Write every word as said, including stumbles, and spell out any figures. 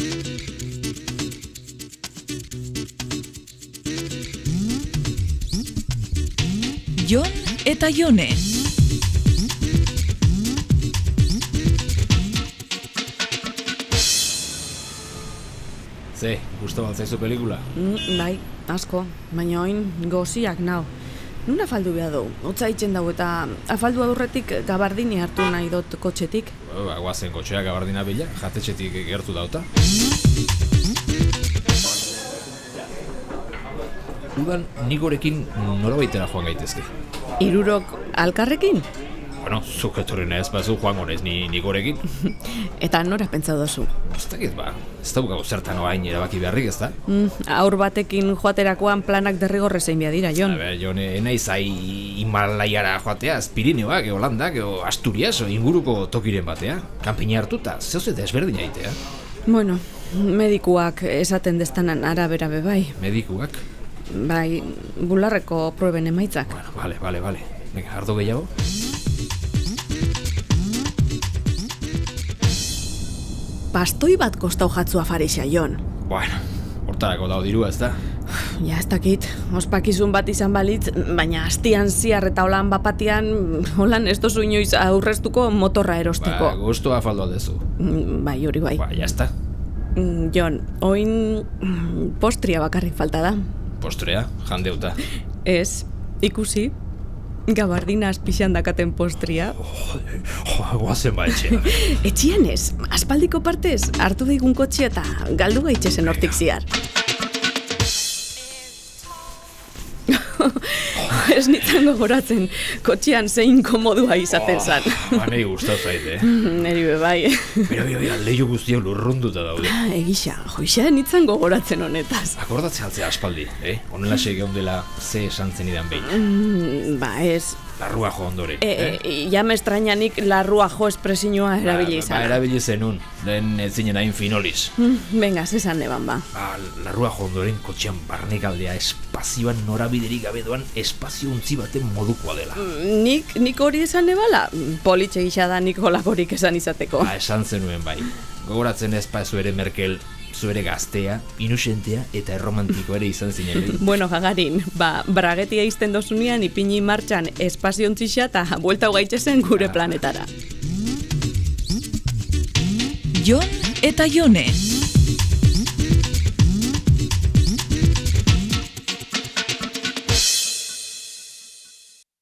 Jon eta Jone. Ze, gustatu altzaizu pelikula? Mm, bai, asko, baina oin goziak nau. Nuna afaldu behar du, hotza itxen dago eta afaldu adurretik gabardini hartu nahi dut kotxetik. Ba, guazen kotxea gabardina bila, jatetxetik gertu dauta. Udan nigorekin norabaitera joan gaitezke. Hirurok alkarrekin? Bueno, zuk etorri nahez bazu joan gonez ni nigorekin. Eta nora pentsa dozu? Ez dakit ba, ez daukagu zertan oain erabaki beharrik ez da? Mm, aur batekin joaterakoan planak derrigorre zein behar dira, Jon. A ber, Jon, enaiz ai Himalaiara joatea, Pirineoak, Holandak, Asturias, o inguruko tokiren batea. Kanpina hartuta, zehoz eta ezberdin aitea. Bueno, medikuak esaten destanan arabera bebai. Medikuak? Bai, bularreko proben emaitzak. Bueno, vale, vale, vale. Venga, ardo gehiago? Pastoi bat kostau jatzua farixa, Jon. Bueno, hortarako dao dirua ez da? Ja, ez dakit, ospakizun bat izan balitz, baina astian ziar eta holan bapatian, holan ez dozu inoiz aurreztuko motorra erosteko. Ba, guztua faldoa dezu. Bai, hori bai. Ba, jazta. Jon, oin postria bakarrik falta da. Postrea, jandeuta. Ez, ikusi, gabardina azpixan dakaten postria. Oh, oh, guazen ba etxea. Etxian ez, aspaldiko partez, hartu daigun kotxea eta galdu gaitxesen hortik ziar. Ez nintzen gogoratzen, kotxean zein komodua izaten zan. Oh, ba, nahi gustau zaite, eh? Neri bebai. Bera, bera, bera, lehiu guztiak lurrunduta daude. Egisa, joisa nintzen gogoratzen honetaz. Akordatzea altzea aspaldi, eh? Honela sege ondela ze esan zenidan behin. Mm, ba, ez. Larrua jo ondoren, E, eh? e, ja me extrañanik larrua jo espresioa erabili izan. Ba, erabili zenun, lehen ez zinen hain finoliz. Mm, venga, zesan eban ba. Ba, larrua jo ondoren kotxean barnekaldea espazioan norabiderik gabe doan espazio untzi baten modukoa dela. Mm, nik, nik hori esan ebala? Politxe gisa da nik holakorik esan izateko. Ba, esan zenuen bai. Gogoratzen ez pa zuere Merkel, zuere gaztea, inusentea eta erromantiko ere izan zinen. Bueno, jagarin, ba, bragetia izten dozunean ipini martxan espaziontzixa eta buelta gaitxezen gure planetara. Jon eta Jone.